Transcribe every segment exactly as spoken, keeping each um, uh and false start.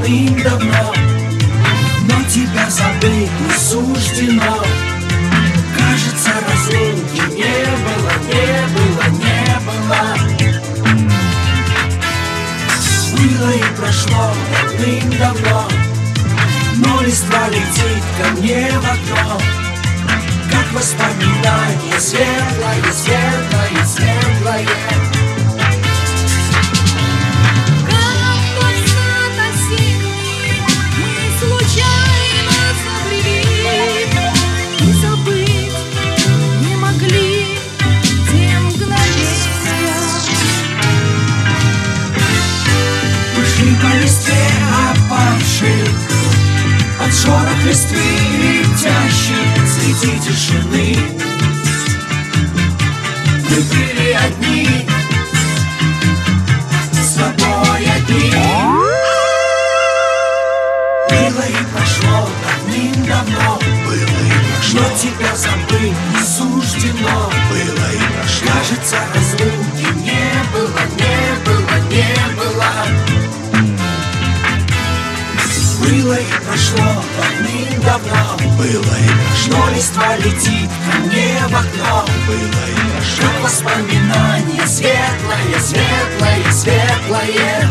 давным-давно, но тебя забыть не суждено. Кажется, разлуки не было, не было, не было. Было и прошло давным-давно, но листва летит ко мне в окно, как воспоминание светлое, светлое, светлое. По листве опавшей, под шорох листвы летящей среди тишины. Мы были одни, с тобой одни. Было и прошло давным-давно, было и прошло, но тебя забыть не суждено. Было и прошло, кажется, разлуки не было, не было, не было. Было и прошло давным-давно, было и прошло, но листва летит ко мне в окно. Было и прошло, как воспоминание светлое, светлое, светлое.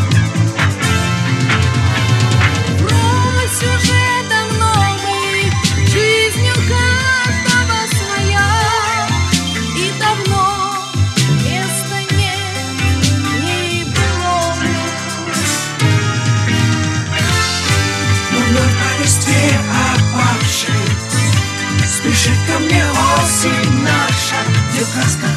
Брось уже давно мы, жизнью каждого своя, и давно места нет, не было. Вновь по листве опавшей спешит ко мне осень наша, где краска